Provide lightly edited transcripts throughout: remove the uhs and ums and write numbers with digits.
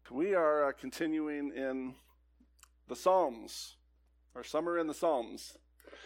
We are continuing in the Psalms, our summer in the Psalms.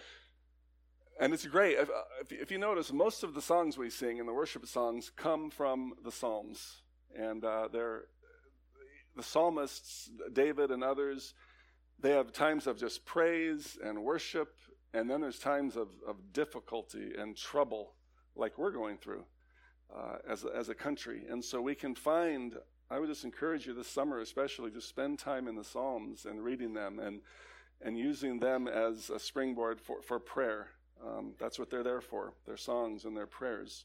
And it's great. If you notice, most of the songs we sing and the worship songs come from the Psalms. And they're the psalmists, David and others, they have times of just praise and worship, and then there's times of difficulty and trouble like we're going through as a country. And so we can find, I would just encourage you this summer especially to spend time in the Psalms and reading them and using them as a springboard for prayer. That's what they're there for, their songs and their prayers.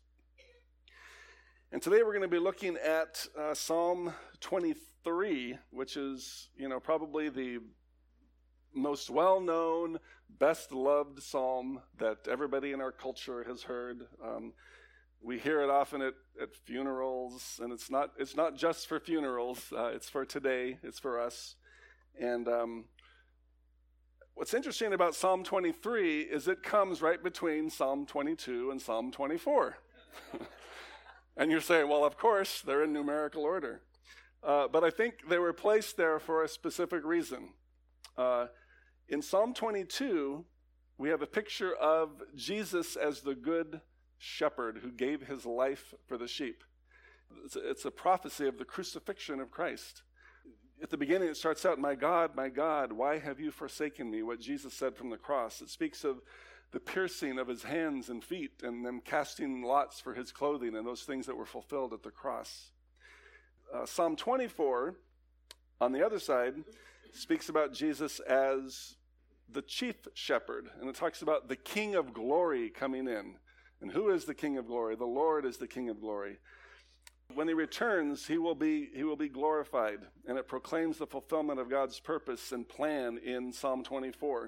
And today we're going to be looking at Psalm 23, which is, probably the most well-known, best-loved psalm that everybody in our culture has heard. We hear it often at funerals, and it's not just for funerals. It's for today. It's for us. And what's interesting about Psalm 23 is it comes right between Psalm 22 and Psalm 24. And you're saying, well, of course, they're in numerical order. But I think they were placed there for a specific reason. In Psalm 22, we have a picture of Jesus as the good shepherd who gave his life for the sheep. It's a prophecy of the crucifixion of Christ. At the beginning, it starts out, my God, why have you forsaken me?" What Jesus said from the cross. It speaks of the piercing of his hands and feet and them casting lots for his clothing and those things that were fulfilled at the cross. Psalm 24, on the other side, speaks about Jesus as the chief shepherd. And it talks about the King of glory coming in. And who is the King of glory? The Lord is the King of glory. When he returns, he will be glorified. And it proclaims the fulfillment of God's purpose and plan in Psalm 24.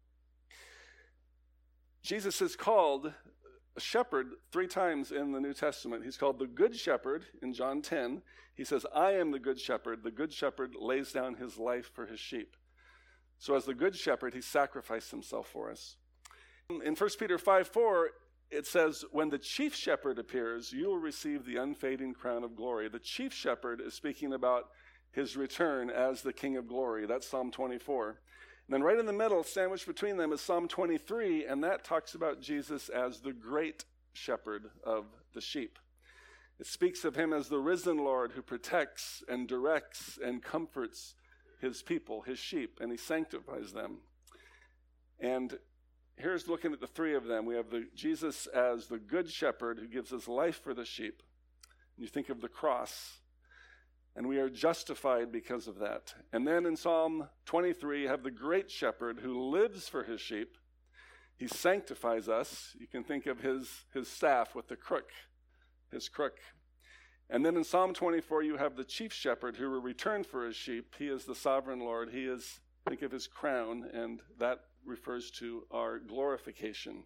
Jesus is called a shepherd 3 times in the New Testament. He's called the Good Shepherd in John 10. He says, I am the Good Shepherd. The Good Shepherd lays down his life for his sheep. So as the Good Shepherd, he sacrificed himself for us. In 1 Peter 5:4, it says, when the chief shepherd appears, you will receive the unfading crown of glory. The chief shepherd is speaking about his return as the King of glory. That's Psalm 24. And then right in the middle, sandwiched between them, is Psalm 23, and that talks about Jesus as the great shepherd of the sheep. It speaks of him as the risen Lord who protects and directs and comforts his people, his sheep, and he sanctifies them. And here's looking at the 3 of them. We have Jesus as the good shepherd who gives his life for the sheep. And you think of the cross. And we are justified because of that. And then in Psalm 23, you have the great shepherd who lives for his sheep. He sanctifies us. You can think of his staff with the crook, his crook. And then in Psalm 24, you have the chief shepherd who will return for his sheep. He is the sovereign Lord. Think of his crown, and that refers to our glorification.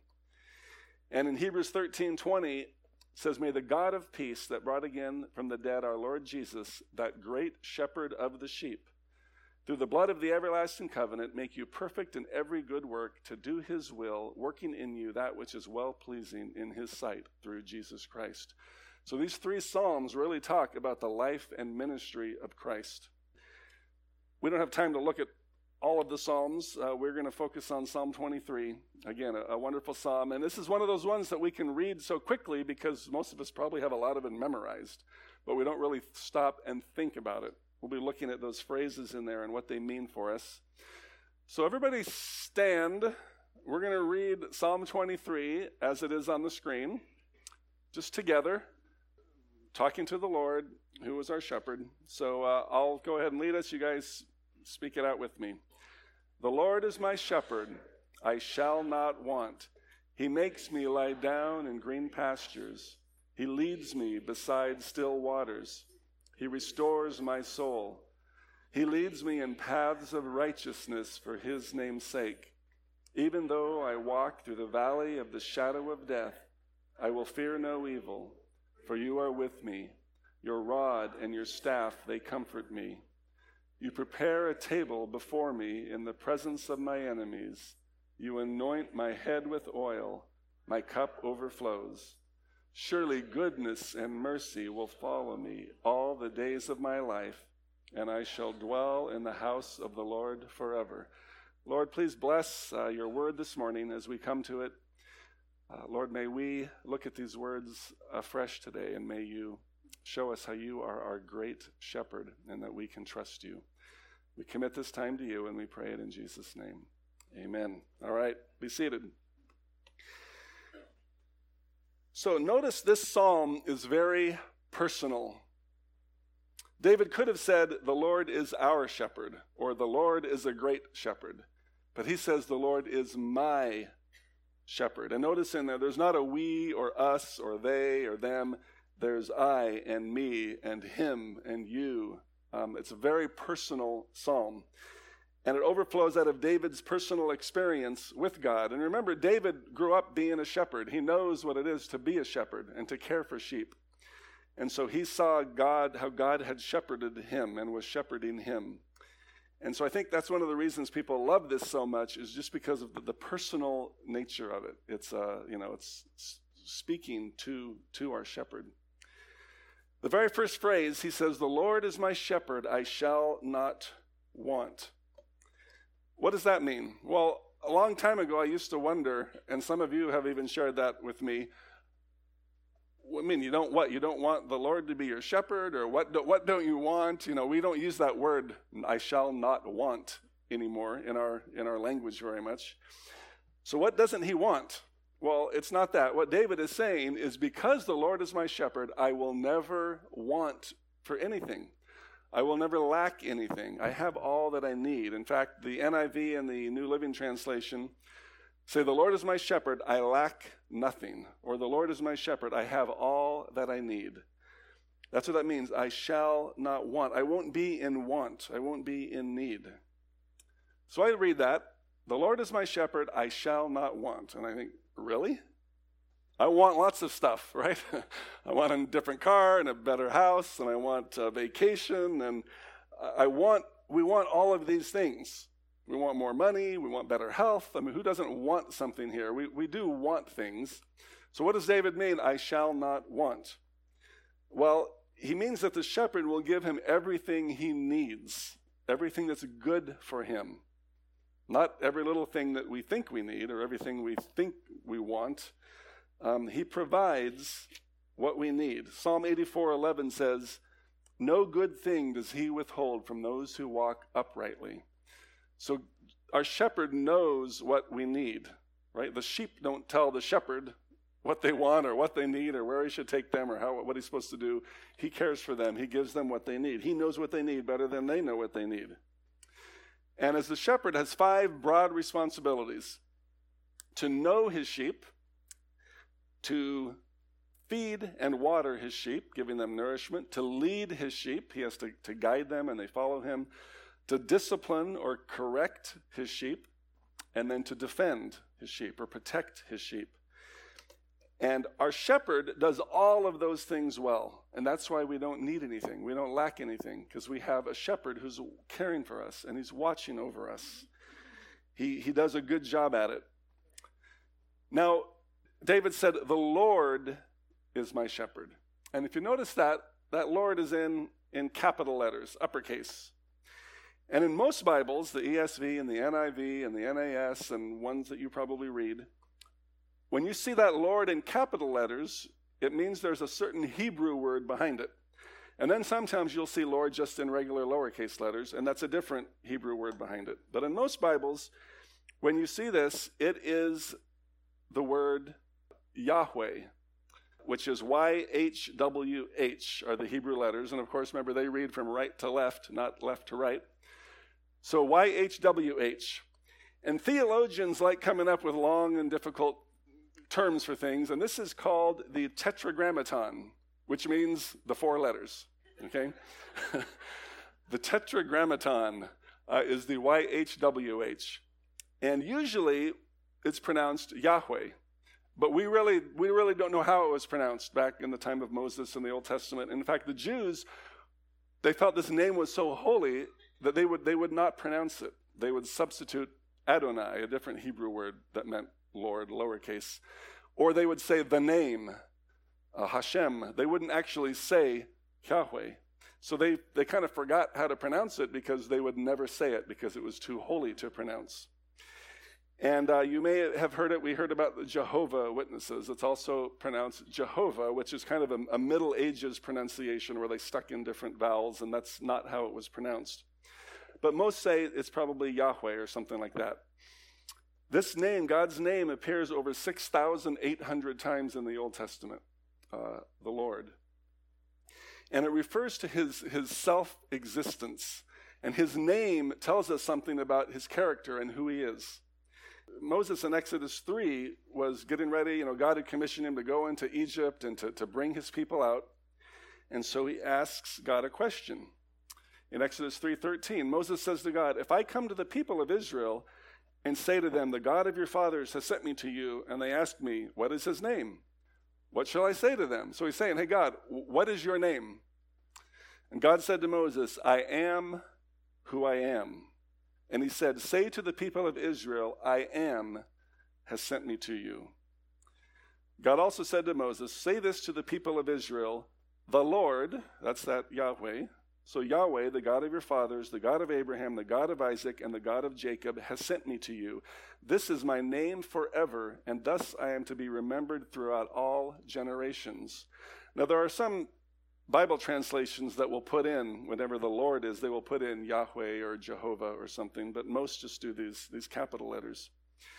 And in Hebrews 13:20, says, may the God of peace that brought again from the dead our Lord Jesus, that great shepherd of the sheep, through the blood of the everlasting covenant, make you perfect in every good work to do his will, working in you that which is well-pleasing in his sight through Jesus Christ. So these 3 Psalms really talk about the life and ministry of Christ. We don't have time to look at all of the Psalms. We're going to focus on Psalm 23. Again, a wonderful psalm. And this is one of those ones that we can read so quickly because most of us probably have a lot of it memorized, but we don't really stop and think about it. We'll be looking at those phrases in there and what they mean for us. So everybody stand. We're going to read Psalm 23 as it is on the screen, just together, talking to the Lord, who is our shepherd. So I'll go ahead and lead us. You guys speak it out with me. The Lord is my shepherd, I shall not want. He makes me lie down in green pastures. He leads me beside still waters. He restores my soul. He leads me in paths of righteousness for his name's sake. Even though I walk through the valley of the shadow of death, I will fear no evil, for you are with me. Your rod and your staff, they comfort me. You prepare a table before me in the presence of my enemies. You anoint my head with oil. My cup overflows. Surely goodness and mercy will follow me all the days of my life, and I shall dwell in the house of the Lord forever. Lord, please bless your word this morning as we come to it. Lord, may we look at these words afresh today, and may you show us how you are our great shepherd and that we can trust you. We commit this time to you, and we pray it in Jesus' name. Amen. All right, be seated. So notice this psalm is very personal. David could have said, the Lord is our shepherd, or the Lord is a great shepherd. But he says, the Lord is my shepherd. And notice in there, there's not a we or us or they or them. There's I and me and him and you. It's a very personal psalm. And it overflows out of David's personal experience with God. And remember, David grew up being a shepherd. He knows what it is to be a shepherd and to care for sheep. And so he saw God, how God had shepherded him and was shepherding him. And so I think that's one of the reasons people love this so much, is just because of the personal nature of it. It's speaking to our shepherd. The very first phrase, he says, the Lord is my shepherd, I shall not want. What does that mean? Well, a long time ago, I used to wonder, and some of you have even shared that with me. I mean, you don't what? You don't want the Lord to be your shepherd, or what don't you want? You know, we don't use that word, I shall not want, anymore in our language very much. So what doesn't he want? Well, it's not that. What David is saying is, because the Lord is my shepherd, I will never want for anything. I will never lack anything. I have all that I need. In fact, the NIV and the New Living Translation say, the Lord is my shepherd, I lack nothing. Or the Lord is my shepherd, I have all that I need. That's what that means. I shall not want. I won't be in want. I won't be in need. So I read that. The Lord is my shepherd, I shall not want. And I think, really? I want lots of stuff, right? I want a different car and a better house, and I want a vacation, and we want all of these things. We want more money, we want better health. I mean, who doesn't want something here? We do want things. So what does David mean, I shall not want? Well, he means that the shepherd will give him everything he needs, everything that's good for him. Not every little thing that we think we need or everything we think we want. He provides what we need. Psalm 84:11 says, no good thing does he withhold from those who walk uprightly. So our shepherd knows what we need, right? The sheep don't tell the shepherd what they want or what they need or where he should take them or what he's supposed to do. He cares for them. He gives them what they need. He knows what they need better than they know what they need. And as the shepherd has 5 broad responsibilities: to know his sheep, to feed and water his sheep, giving them nourishment, to lead his sheep, he has to guide them and they follow him, to discipline or correct his sheep, and then to defend his sheep or protect his sheep. And our shepherd does all of those things well, and that's why we don't need anything. We don't lack anything, because we have a shepherd who's caring for us and he's watching over us. He does a good job at it. Now, David said, the Lord is my shepherd. And if you notice that Lord is in capital letters, uppercase. And in most Bibles, the ESV and the NIV and the NAS and ones that you probably read, when you see that Lord in capital letters, it means there's a certain Hebrew word behind it. And then sometimes you'll see Lord just in regular lowercase letters, and that's a different Hebrew word behind it. But in most Bibles, when you see this, it is the word Yahweh, which is YHWH are the Hebrew letters. And of course, remember, they read from right to left, not left to right. So YHWH. And theologians like coming up with long and difficult terms for things, and this is called the Tetragrammaton, which means the 4 letters, okay? The Tetragrammaton is the YHWH. And usually it's pronounced Yahweh. But we really don't know how it was pronounced back in the time of Moses in the Old Testament. In fact, the Jews, they felt this name was so holy that they would not pronounce it. They would substitute Adonai, a different Hebrew word that meant Lord, lowercase. Or they would say the name, Hashem. They wouldn't actually say Yahweh. So they kind of forgot how to pronounce it because they would never say it because it was too holy to pronounce. And you may have heard it. We heard about the Jehovah Witnesses. It's also pronounced Jehovah, which is kind of a Middle Ages pronunciation where they stuck in different vowels, and that's not how it was pronounced. But most say it's probably Yahweh or something like that. This name, God's name, appears over 6,800 times in the Old Testament, the Lord. And it refers to his self-existence. And his name tells us something about his character and who he is. Moses in Exodus 3 was getting ready. God had commissioned him to go into Egypt and to bring his people out. And so he asks God a question. In Exodus 3:13, Moses says to God, if I come to the people of Israel and say to them, the God of your fathers has sent me to you, and they ask me, what is his name? What shall I say to them? So he's saying, hey, God, what is your name? And God said to Moses, I am who I am. And he said, say to the people of Israel, I am has sent me to you. God also said to Moses, say this to the people of Israel, the Lord, that's that Yahweh. So Yahweh, the God of your fathers, the God of Abraham, the God of Isaac, and the God of Jacob has sent me to you. This is my name forever, and thus I am to be remembered throughout all generations. Now there are some Bible translations that will put in, whatever the Lord is, they will put in Yahweh or Jehovah or something, but most just do these capital letters.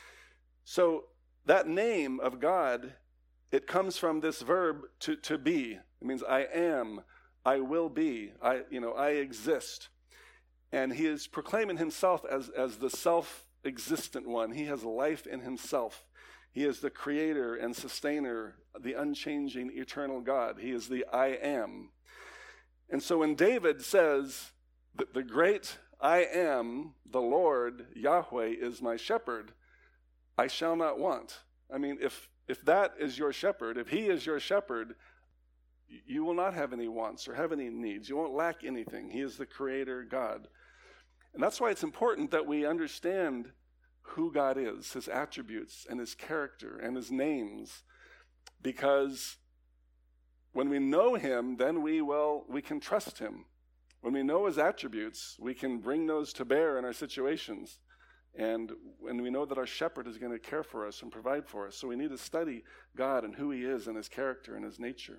So that name of God, it comes from this verb to be. It means I am, I will be, I exist. And he is proclaiming himself as the self-existent one. He has life in himself. He is the creator and sustainer, the unchanging, eternal God. He is the I am. And so when David says that the great I am, the Lord, Yahweh, is my shepherd, I shall not want. I mean, if that is your shepherd, if he is your shepherd, you will not have any wants or have any needs. You won't lack anything. He is the creator God. And that's why it's important that we understand who God is, his attributes and his character and his names, because when we know him, then we can trust him. When we know his attributes, we can bring those to bear in our situations. And when we know that our shepherd is going to care for us and provide for us. So we need to study God and who he is and his character and his nature.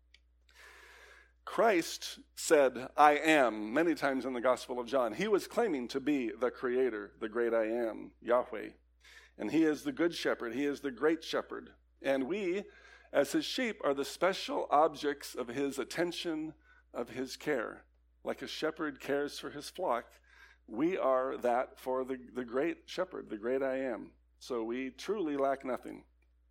Christ said, I am, many times in the Gospel of John. He was claiming to be the creator, the great I am, Yahweh. And he is the good shepherd. He is the great shepherd. And we, as his sheep, are the special objects of his attention, of his care. Like a shepherd cares for his flock, we are that for the great shepherd, the great I am. So we truly lack nothing.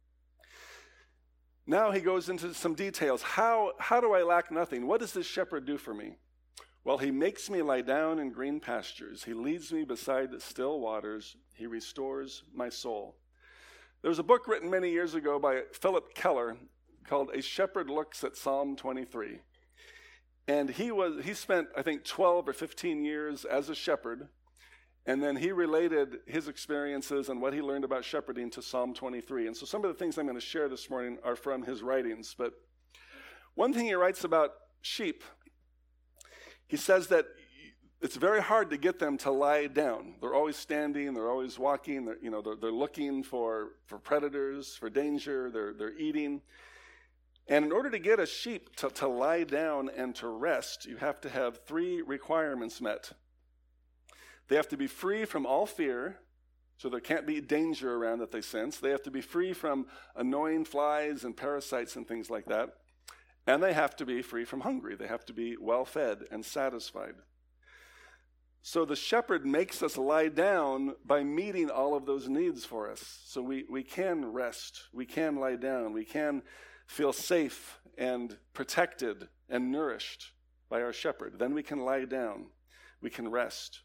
Now he goes into some details. How do I lack nothing? What does this shepherd do for me? Well, he makes me lie down in green pastures. He leads me beside still waters. He restores my soul. There was a book written many years ago by Philip Keller called A Shepherd Looks at Psalm 23. And he spent, I think, 12 or 15 years as a shepherd. And then he related his experiences and what he learned about shepherding to Psalm 23. And so some of the things I'm going to share this morning are from his writings. But one thing he writes about sheep, he says that it's very hard to get them to lie down. They're always standing, they're always walking, they're looking for predators, for danger, they're eating. And in order to get a sheep to lie down and to rest, you have to have 3 requirements met. They have to be free from all fear, so there can't be danger around that they sense. They have to be free from annoying flies and parasites and things like that. And they have to be free from hunger. They have to be well-fed and satisfied. So the shepherd makes us lie down by meeting all of those needs for us. So we can rest, we can lie down, we can feel safe and protected and nourished by our shepherd. Then we can lie down, we can rest.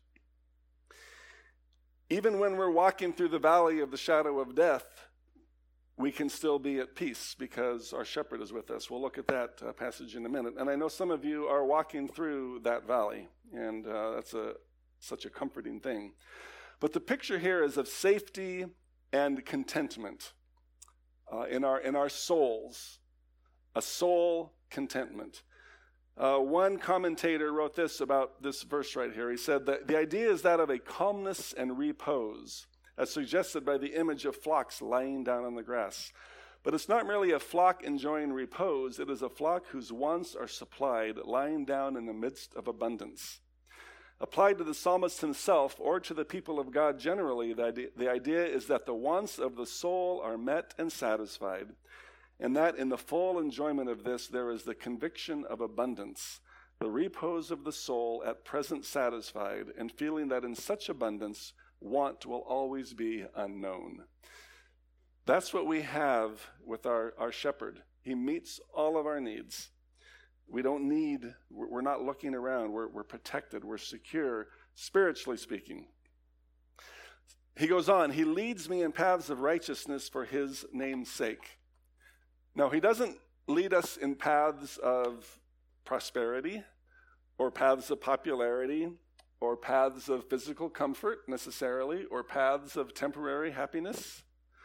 Even when we're walking through the valley of the shadow of death, we can still be at peace because our shepherd is with us. We'll look at that passage in a minute. And I know some of you are walking through that valley, and that's such a comforting thing. But the picture here is of safety and contentment in our souls, a soul contentment. One commentator wrote this about this verse right here. He said that the idea is that of a calmness and repose, as suggested by the image of flocks lying down on the grass. But it's not merely a flock enjoying repose. It is a flock whose wants are supplied, lying down in the midst of abundance. Applied to the psalmist himself or to the people of God generally, the idea is that the wants of the soul are met and satisfied, and that in the full enjoyment of this there is the conviction of abundance, the repose of the soul at present satisfied, and feeling that in such abundance want will always be unknown. That's what we have with our shepherd. He meets all of our needs. We're not looking around. We're protected. We're secure, spiritually speaking. He goes on, he leads me in paths of righteousness for his name's sake. Now, he doesn't lead us in paths of prosperity or paths of popularity or paths of physical comfort necessarily or paths of temporary happiness.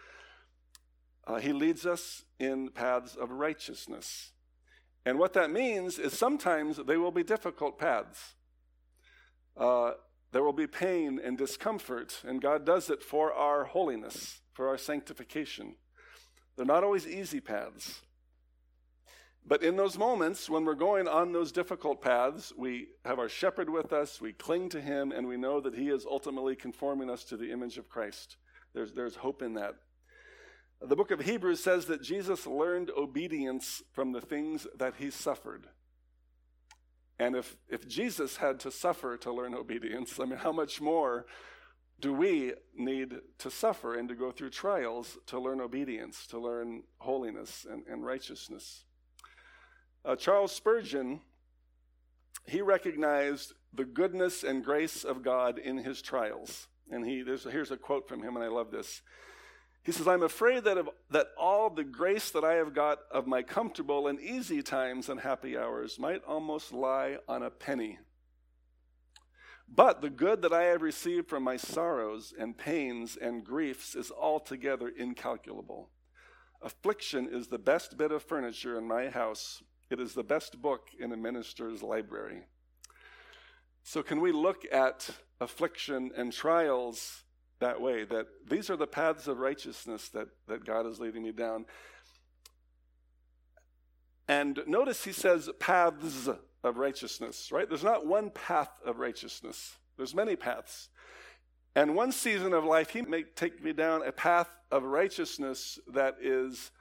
He leads us in paths of righteousness. And what that means is sometimes they will be difficult paths. There will be pain and discomfort, and God does it for our holiness, for our sanctification. They're not always easy paths. But in those moments, when we're going on those difficult paths, we have our shepherd with us, we cling to him, and we know that he is ultimately conforming us to the image of Christ. There's hope in that. The book of Hebrews says that Jesus learned obedience from the things that he suffered. And if Jesus had to suffer to learn obedience, I mean, how much more do we need to suffer and to go through trials to learn obedience, to learn holiness and righteousness? Charles Spurgeon, he recognized the goodness and grace of God in his trials. And here's a quote from him, and I love this. He says, I'm afraid that all the grace that I have got of my comfortable and easy times and happy hours might almost lie on a penny. But the good that I have received from my sorrows and pains and griefs is altogether incalculable. Affliction is the best bit of furniture in my house. It is the best book in a minister's library. So can we look at affliction and trials that way, that these are the paths of righteousness that God is leading me down? And notice he says paths of righteousness, right? There's not one path of righteousness. There's many paths. And one season of life, he may take me down a path of righteousness that is,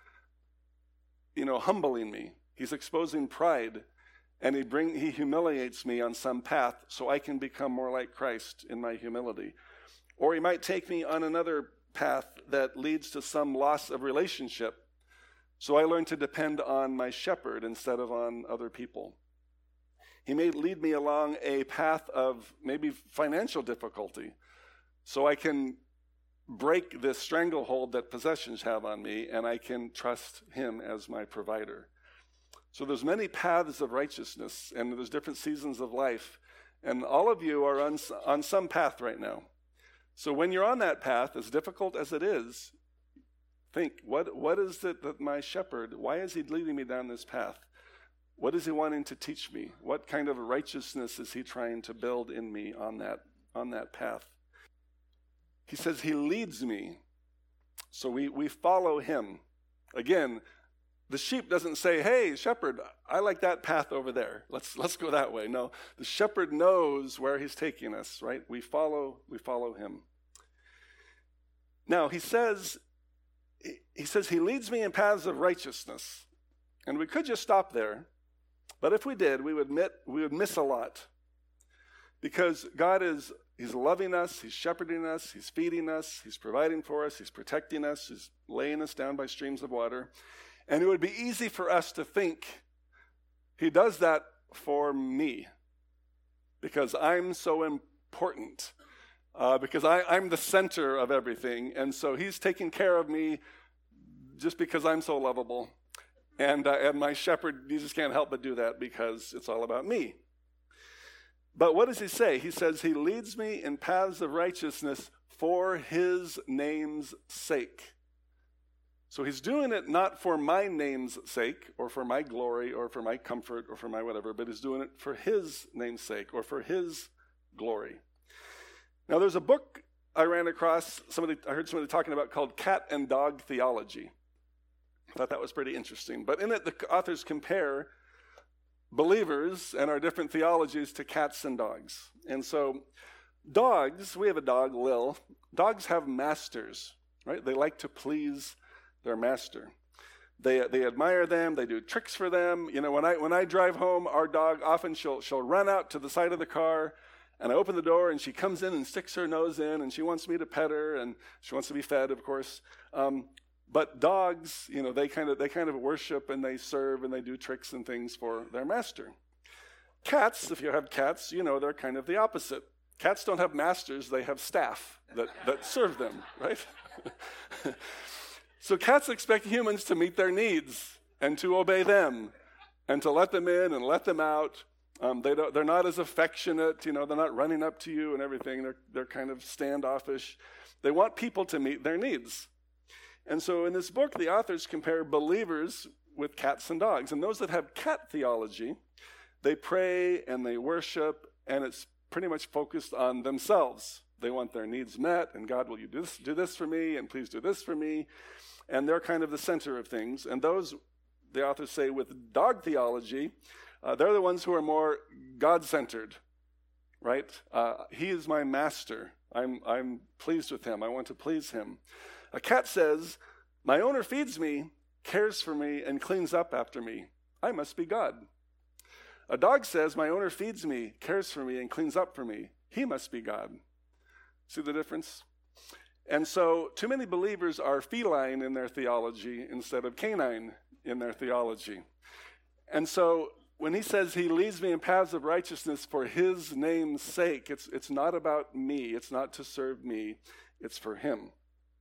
humbling me. He's exposing pride, and he humiliates me on some path so I can become more like Christ in my humility. Or he might take me on another path that leads to some loss of relationship, so I learn to depend on my shepherd instead of on other people. He may lead me along a path of maybe financial difficulty, so I can break this stranglehold that possessions have on me, and I can trust him as my provider. So there's many paths of righteousness, and there's different seasons of life, and all of you are on some path right now. So when you're on that path, as difficult as it is, think, what is it that my shepherd, why is he leading me down this path? What is he wanting to teach me? What kind of righteousness is he trying to build in me on that path? He says he leads me, so we follow him. Again, the sheep doesn't say, hey, shepherd, I like that path over there. Let's go that way. No, the shepherd knows where he's taking us, right? We follow him. Now, he says he leads me in paths of righteousness. And we could just stop there. But if we did, we would miss a lot. Because God he's loving us, he's shepherding us, he's feeding us, he's providing for us, he's protecting us, he's laying us down by streams of water. And it would be easy for us to think he does that for me because I'm so important, because I'm the center of everything. And so he's taking care of me just because I'm so lovable. And my shepherd, he just can't help but do that because it's all about me. But what does he say? He says he leads me in paths of righteousness for his name's sake. So he's doing it not for my name's sake or for my glory or for my comfort or for my whatever, but he's doing it for his name's sake or for his glory. Now there's a book I ran across, I heard somebody talking about called Cat and Dog Theology. I thought that was pretty interesting. But in it, the authors compare believers and our different theologies to cats and dogs. And so dogs, we have a dog, Lil. Dogs have masters, right? They like to please their master. They admire them. They do tricks for them. You know, when I drive home, our dog often she'll run out to the side of the car, and I open the door, and she comes in and sticks her nose in, and she wants me to pet her, and she wants to be fed, of course. But dogs, you know, they kind of worship and they serve and they do tricks and things for their master. Cats, if you have cats, you know they're kind of the opposite. Cats don't have masters; they have staff that serve them, right? So cats expect humans to meet their needs and to obey them and to let them in and let them out. They're not as affectionate, you know, they're not running up to you and everything. They're kind of standoffish. They want people to meet their needs. And so in this book, the authors compare believers with cats and dogs. And those that have cat theology, they pray and they worship, and it's pretty much focused on themselves. They want their needs met, and God, will you do this for me, and please do this for me. And they're kind of the center of things. And those, the authors say, with dog theology, they're the ones who are more God-centered, right? He is my master. I'm pleased with him. I want to please him. A cat says, my owner feeds me, cares for me, and cleans up after me. I must be God. A dog says, my owner feeds me, cares for me, and cleans up for me. He must be God. See the difference? And so too many believers are feline in their theology instead of canine in their theology. And so when he says he leads me in paths of righteousness for his name's sake, it's not about me. It's not to serve me. It's for him.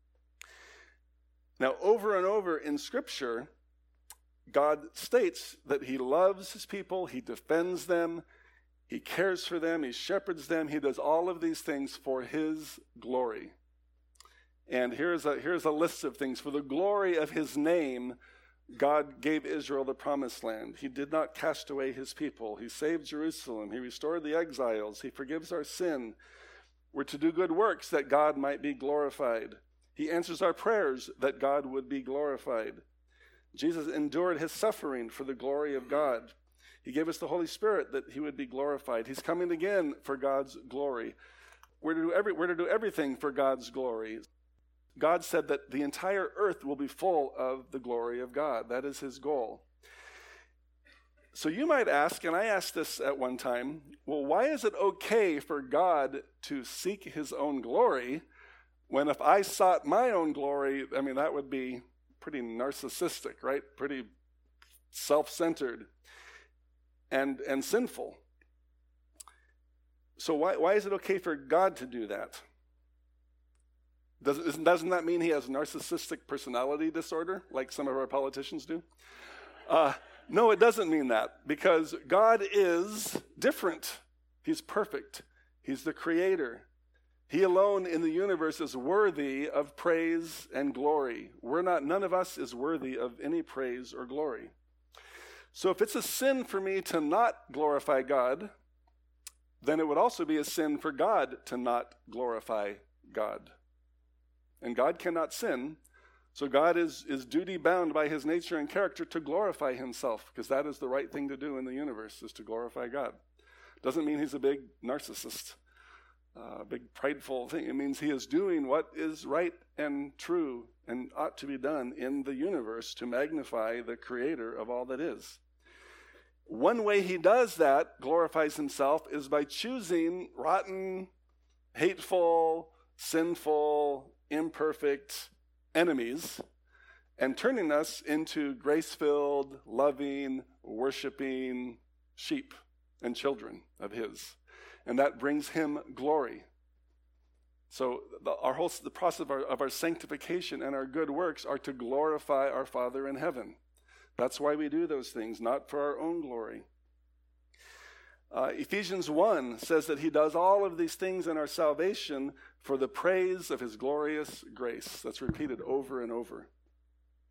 Now, over and over in Scripture, God states that he loves his people, he defends them, he cares for them, he shepherds them, he does all of these things for his glory. And here's a list of things. For the glory of his name, God gave Israel the promised land. He did not cast away his people. He saved Jerusalem. He restored the exiles. He forgives our sin. We're to do good works that God might be glorified. He answers our prayers that God would be glorified. Jesus endured his suffering for the glory of God. He gave us the Holy Spirit that he would be glorified. He's coming again for God's glory. We're to do everything for God's glory. God said that the entire earth will be full of the glory of God. That is his goal. So you might ask, and I asked this at one time, well, why is it okay for God to seek his own glory when if I sought my own glory, I mean, that would be pretty narcissistic, right? Pretty self-centered and sinful. So why is it okay for God to do that? Doesn't that mean he has narcissistic personality disorder, like some of our politicians do? No, it doesn't mean that, because God is different. He's perfect. He's the creator. He alone in the universe is worthy of praise and glory. None of us is worthy of any praise or glory. So if it's a sin for me to not glorify God, then it would also be a sin for God to not glorify God. And God cannot sin, so God is duty-bound by his nature and character to glorify himself, because that is the right thing to do in the universe, is to glorify God. Doesn't mean he's a big narcissist, a big prideful thing. It means he is doing what is right and true and ought to be done in the universe to magnify the creator of all that is. One way he does that, glorifies himself, is by choosing rotten, hateful, sinful, imperfect enemies and turning us into grace-filled, loving, worshiping sheep and children of his. And that brings him glory. So the process of our sanctification and our good works are to glorify our Father in heaven. That's why we do those things, not for our own glory. Ephesians 1 says that he does all of these things in our salvation for the praise of his glorious grace. That's repeated over and over.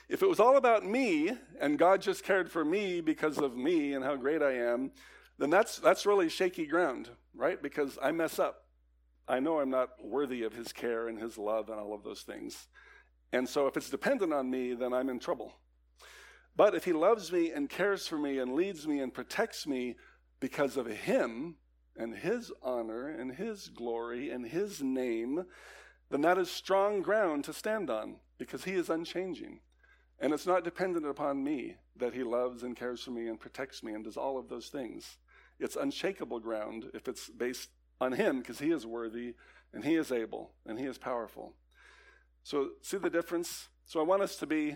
If it was all about me and God just cared for me because of me and how great I am, then that's really shaky ground, right? Because I mess up. I know I'm not worthy of his care and his love and all of those things. And so if it's dependent on me, then I'm in trouble. But if he loves me and cares for me and leads me and protects me because of him and his honor and his glory and his name, then that is strong ground to stand on because he is unchanging. And it's not dependent upon me that he loves and cares for me and protects me and does all of those things. It's unshakable ground if it's based on him because he is worthy and he is able and he is powerful. So see the difference? So I want us to be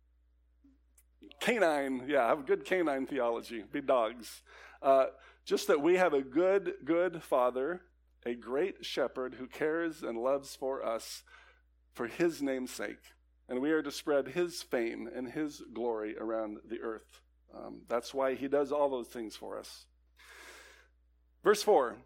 canine, have good canine theology, be dogs. Just that we have a good father, a great shepherd who cares and loves for us for his name's sake. And we are to spread his fame and his glory around the earth. That's why he does all those things for us. Verse 4,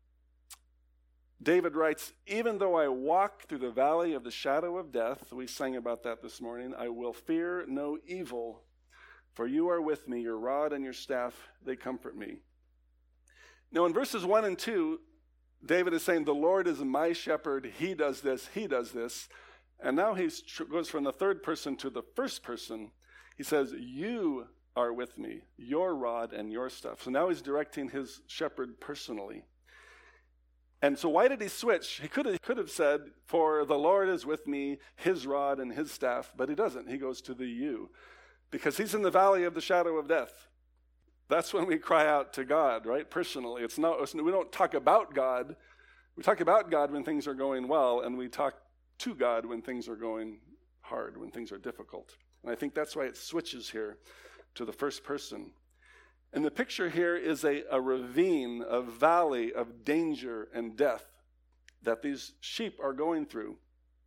David writes, even though I walk through the valley of the shadow of death, we sang about that this morning, I will fear no evil, for you are with me, your rod and your staff, they comfort me. Now in verses 1 and 2, David is saying, the Lord is my shepherd, he does this, he does this. And now he goes from the third person to the first person. He says, you are with me, your rod and your staff. So now he's directing his shepherd personally. And so why did he switch? He could have said, for the Lord is with me, his rod and his staff, but he doesn't. He goes to the you, because he's in the valley of the shadow of death. That's when we cry out to God, right? Personally. We don't talk about God. We talk about God when things are going well, and we talk to God when things are going hard, when things are difficult. And I think that's why it switches here to the first person. And the picture here is a ravine, a valley of danger and death that these sheep are going through.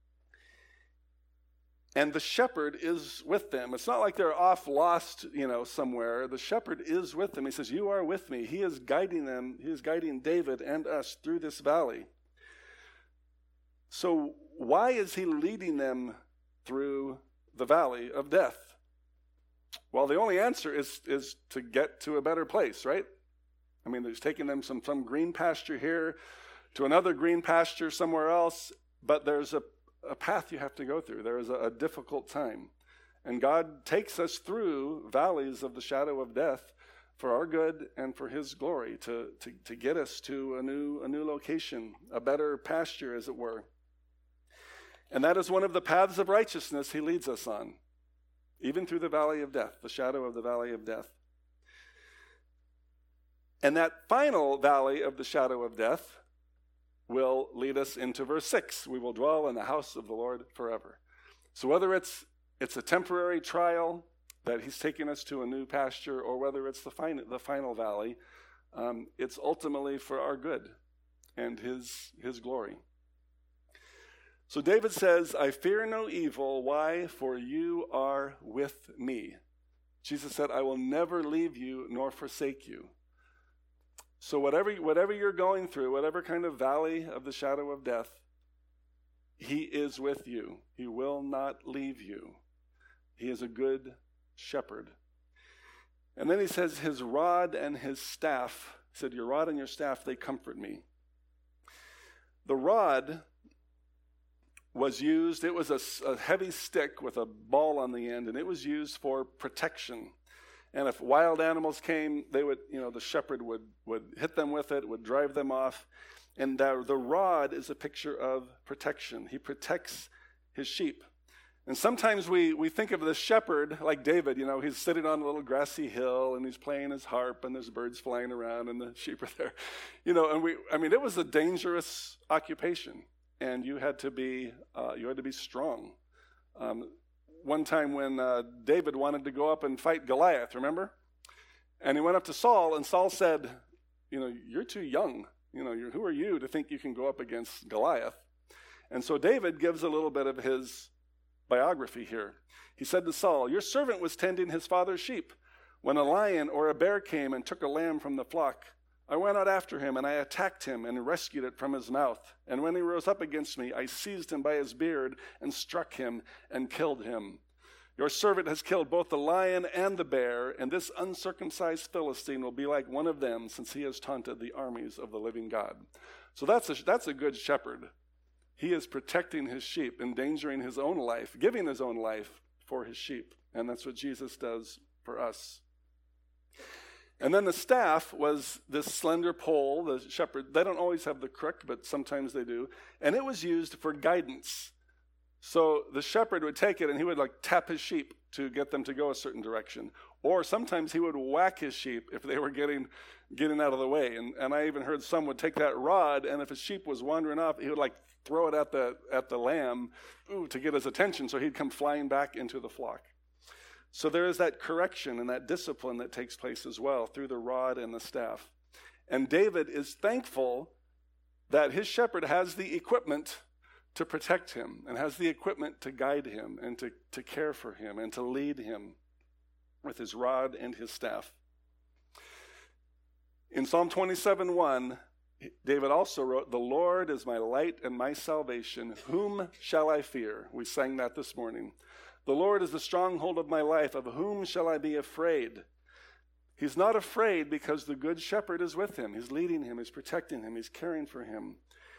And the shepherd is with them. It's not like they're off lost, somewhere. The shepherd is with them. He says, you are with me. He is guiding them. He is guiding David and us through this valley. So why is he leading them through the valley of death? Well, the only answer is to get to a better place, right? I mean, he's taking them from some green pasture here to another green pasture somewhere else, but there's a path you have to go through. There is a difficult time. And God takes us through valleys of the shadow of death for our good and for his glory, to get us to a new location, a better pasture, as it were. And that is one of the paths of righteousness he leads us on, even through the valley of death, the shadow of the valley of death. And that final valley of the shadow of death will lead us into verse 6. We will dwell in the house of the Lord forever. So whether it's a temporary trial that he's taking us to a new pasture, or whether it's the final valley, it's ultimately for our good and his glory. So David says, I fear no evil. Why? For you are with me. Jesus said, I will never leave you nor forsake you. So whatever you're going through, whatever kind of valley of the shadow of death, he is with you. He will not leave you. He is a good shepherd. And then he says, his rod and his staff, he said, your rod and your staff, they comfort me. The rod was used, it was a heavy stick with a ball on the end, and it was used for protection. And if wild animals came, they would, the shepherd would hit them with it, would drive them off. And the rod is a picture of protection. He protects his sheep. And sometimes we think of the shepherd like David, he's sitting on a little grassy hill and he's playing his harp and there's birds flying around and the sheep are there. It was a dangerous occupation, and you had to be strong. One time when David wanted to go up and fight Goliath, remember? And he went up to Saul, and Saul said, you're too young. Who are you to think you can go up against Goliath? And so David gives a little bit of his biography here. He said to Saul, your servant was tending his father's sheep when a lion or a bear came and took a lamb from the flock. I went out after him, and I attacked him and rescued it from his mouth. And when he rose up against me, I seized him by his beard and struck him and killed him. Your servant has killed both the lion and the bear, and this uncircumcised Philistine will be like one of them, since he has taunted the armies of the living God." So that's a good shepherd. He is protecting his sheep, endangering his own life, giving his own life for his sheep. And that's what Jesus does for us. And then the staff was this slender pole. The shepherd, they don't always have the crook, but sometimes they do. And it was used for guidance. So the shepherd would take it and he would tap his sheep to get them to go a certain direction. Or sometimes he would whack his sheep if they were getting out of the way. And I even heard some would take that rod, and if a sheep was wandering off, he would throw it at the lamb to get his attention, so he'd come flying back into the flock. So there is that correction and that discipline that takes place as well through the rod and the staff. And David is thankful that his shepherd has the equipment to protect him and has the equipment to guide him and to care for him and to lead him with his rod and his staff. In Psalm 27:1, David also wrote, "The Lord is my light and my salvation. Whom shall I fear?" We sang that this morning. "The Lord is the stronghold of my life. Of whom shall I be afraid?" He's not afraid because the good shepherd is with him. He's leading him. He's protecting him. He's caring for him.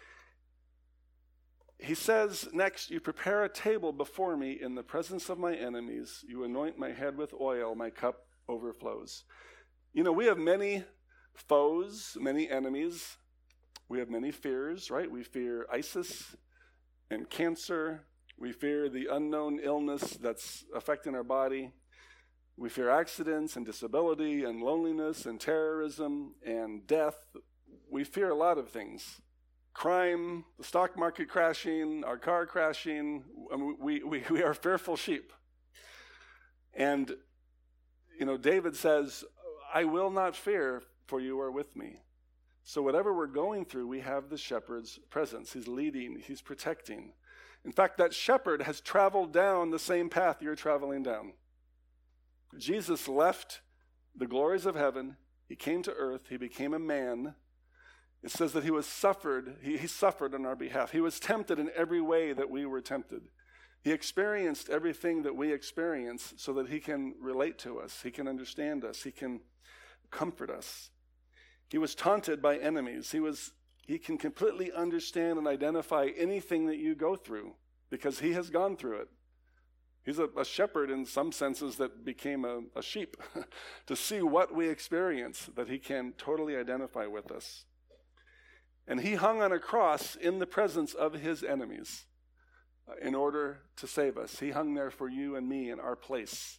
He says next, "You prepare a table before me in the presence of my enemies. You anoint my head with oil. My cup overflows." We have many foes, many enemies. We have many fears, right? We fear ISIS and cancer. We fear the unknown illness that's affecting our body. We fear accidents and disability and loneliness and terrorism and death. We fear a lot of things. Crime, the stock market crashing, our car crashing. We are fearful sheep. And, David says, "I will not fear, for you are with me." So whatever we're going through, we have the shepherd's presence. He's leading, he's protecting. In fact, that shepherd has traveled down the same path you're traveling down. Jesus left the glories of heaven. He came to earth. He became a man. It says that he suffered on our behalf. He was tempted in every way that we were tempted. He experienced everything that we experience so that he can relate to us. He can understand us. He can comfort us. He was taunted by enemies. He can completely understand and identify anything that you go through because he has gone through it. He's a shepherd in some senses that became a sheep to see what we experience, that he can totally identify with us. And he hung on a cross in the presence of his enemies in order to save us. He hung there for you and me in our place.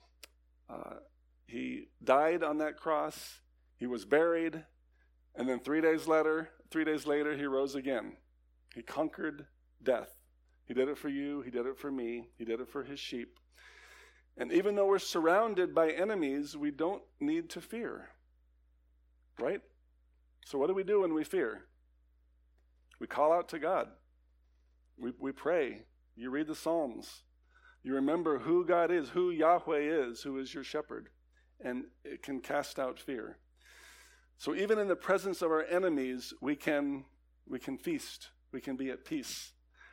He died on that cross. He was buried. And then 3 days later, he rose again. He conquered death. He did it for you. He did it for me. He did it for his sheep. And even though we're surrounded by enemies, we don't need to fear. Right? So what do we do when we fear? We call out to God. We pray. You read the Psalms. You remember who God is, who Yahweh is, who is your shepherd. And it can cast out fear. So even in the presence of our enemies, we can feast. We can be at peace.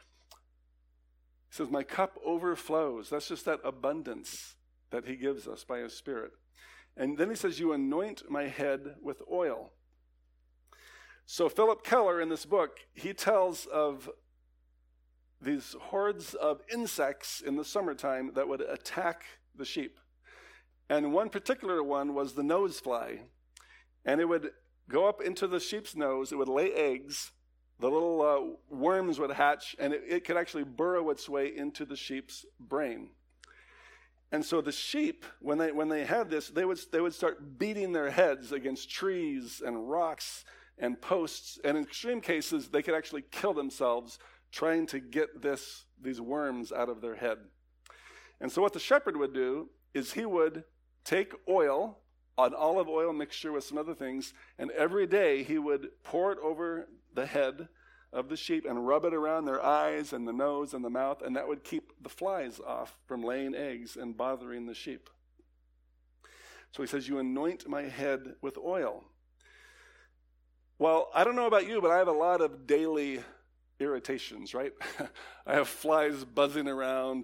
He says, "My cup overflows." That's just that abundance that he gives us by his Spirit. And then he says, "You anoint my head with oil." So Philip Keller in this book, he tells of these hordes of insects in the summertime that would attack the sheep. And one particular one was the nose fly. And it would go up into the sheep's nose. It would lay eggs. The little worms would hatch, and it could actually burrow its way into the sheep's brain. And so the sheep, when they had this, they would start beating their heads against trees and rocks and posts. And in extreme cases, they could actually kill themselves trying to get these worms out of their head. And so what the shepherd would do is he would take oil, an olive oil mixture with some other things, and every day he would pour it over the head of the sheep and rub it around their eyes and the nose and the mouth, and that would keep the flies off from laying eggs and bothering the sheep. So he says, "You anoint my head with oil." Well, I don't know about you, but I have a lot of daily irritations, right? I have flies buzzing around,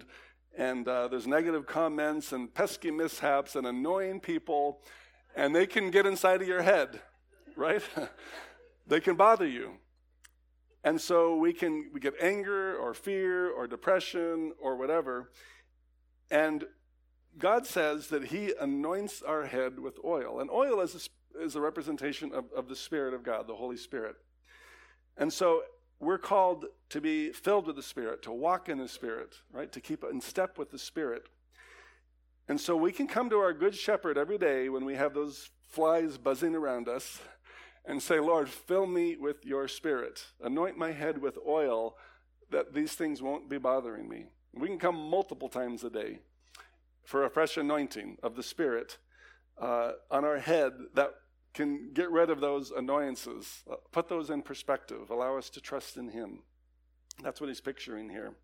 and there's negative comments and pesky mishaps and annoying people, and they can get inside of your head, right? They can bother you. And so we get anger or fear or depression or whatever. And God says that he anoints our head with oil. And oil is a representation of the Spirit of God, the Holy Spirit. And so we're called to be filled with the Spirit, to walk in the Spirit, right? To keep in step with the Spirit. And so we can come to our Good Shepherd every day when we have those flies buzzing around us and say, Lord, fill me with your Spirit. Anoint my head with oil that these things won't be bothering me. We can come multiple times a day for a fresh anointing of the Spirit on our head that can get rid of those annoyances, put those in perspective, allow us to trust in him. That's what he's picturing here.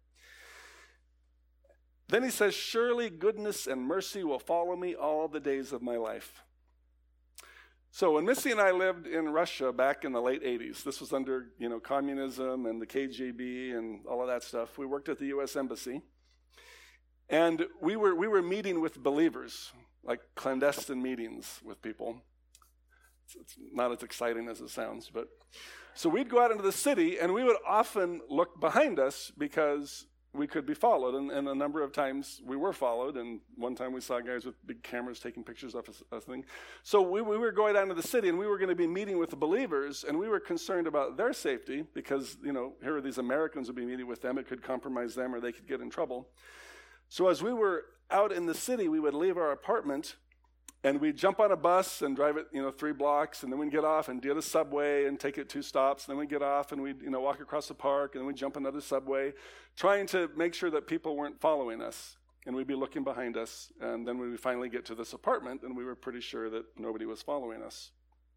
Then he says, surely goodness and mercy will follow me all the days of my life. So when Missy and I lived in Russia back in the late 80s, this was under, communism and the KGB and all of that stuff. We worked at the U.S. Embassy, and we were meeting with believers, like clandestine meetings with people. It's not as exciting as it sounds, but so we'd go out into the city, and we would often look behind us because we could be followed, and a number of times we were followed, and one time we saw guys with big cameras taking pictures of us thing. So we were going down to the city, and we were going to be meeting with the believers, and we were concerned about their safety because, here are these Americans would be meeting with them. It could compromise them, or they could get in trouble. So as we were out in the city, we would leave our apartment, and we'd jump on a bus and drive it, 3 blocks, and then we'd get off and get a subway and take it 2 stops. And then we'd get off and we'd, walk across the park, and then we'd jump another subway, trying to make sure that people weren't following us. And we'd be looking behind us, and then we would finally get to this apartment, and we were pretty sure that nobody was following us.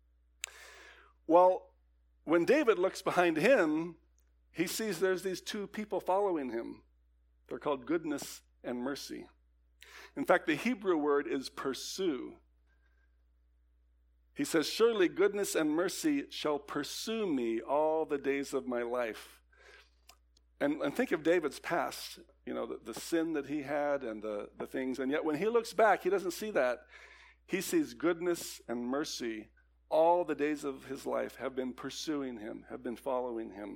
Well, when David looks behind him, he sees there's these 2 people following him. They're called goodness and mercy. In fact, the Hebrew word is pursue. He says, surely goodness and mercy shall pursue me all the days of my life. And think of David's past, the sin that he had and the things. And yet when he looks back, he doesn't see that. He sees goodness and mercy all the days of his life have been pursuing him, have been following him.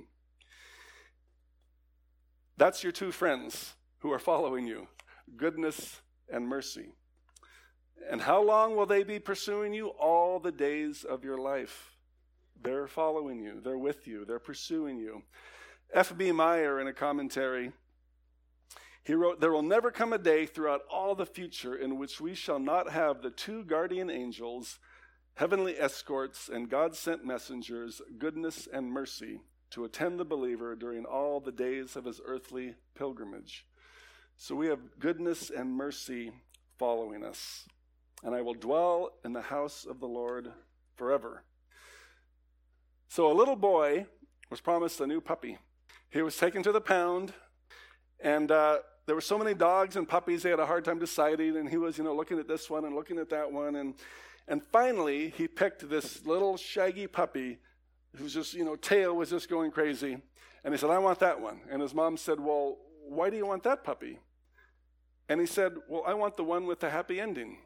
That's your 2 friends who are following you, goodness and mercy. And how long will they be pursuing you? All the days of your life. They're following you. They're with you. They're pursuing you. F.B. Meyer, in a commentary, he wrote, there will never come a day throughout all the future in which we shall not have the 2 guardian angels, heavenly escorts, and God-sent messengers, goodness and mercy, to attend the believer during all the days of his earthly pilgrimage. So we have goodness and mercy following us. And I will dwell in the house of the Lord forever. So a little boy was promised a new puppy. He was taken to the pound, and there were so many dogs and puppies, they had a hard time deciding, and he was, looking at this one and looking at that one, and finally he picked this little shaggy puppy whose just, tail was just going crazy, and he said, I want that one. And his mom said, well, why do you want that puppy? And he said, well, I want the one with the happy ending.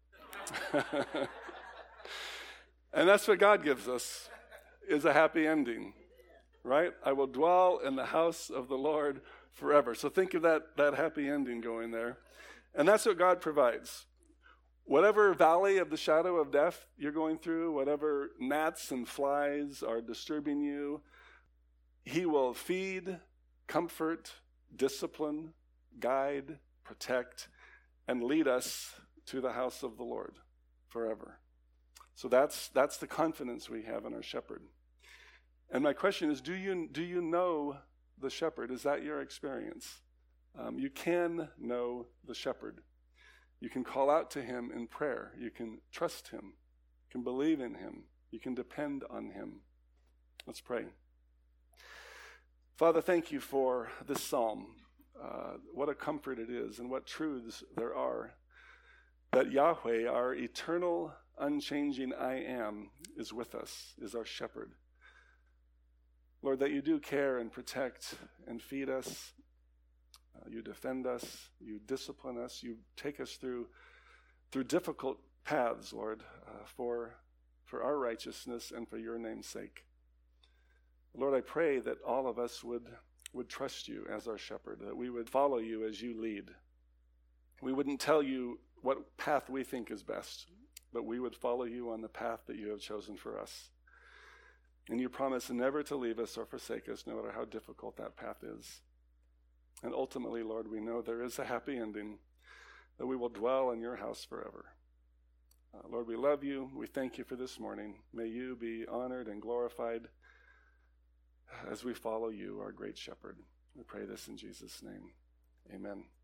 And that's what God gives us, is a happy ending, right? I will dwell in the house of the Lord forever. So think of that happy ending going there. And that's what God provides. Whatever valley of the shadow of death you're going through, whatever gnats and flies are disturbing you, he will feed, comfort, discipline, guide, protect, and lead us to the house of the Lord forever. So that's the confidence we have in our shepherd. And my question is, do you know the shepherd? Is that your experience? You can know the shepherd. You can call out to him in prayer. You can trust him. You can believe in him. You can depend on him. Let's pray. Father, thank you for this psalm. What a comfort it is, and what truths there are. That Yahweh, our eternal, unchanging I am, is with us, is our shepherd. Lord, that you do care and protect and feed us, You defend us, you discipline us, you take us through difficult paths, Lord, for our righteousness and for your name's sake. Lord, I pray that all of us would trust you as our shepherd, that we would follow you as you lead. We wouldn't tell you what path we think is best, but we would follow you on the path that you have chosen for us. And you promise never to leave us or forsake us, no matter how difficult that path is. And ultimately, Lord, we know there is a happy ending, that we will dwell in your house forever. Lord, we love you. We thank you for this morning. May you be honored and glorified as we follow you, our great shepherd. We pray this in Jesus' name. Amen.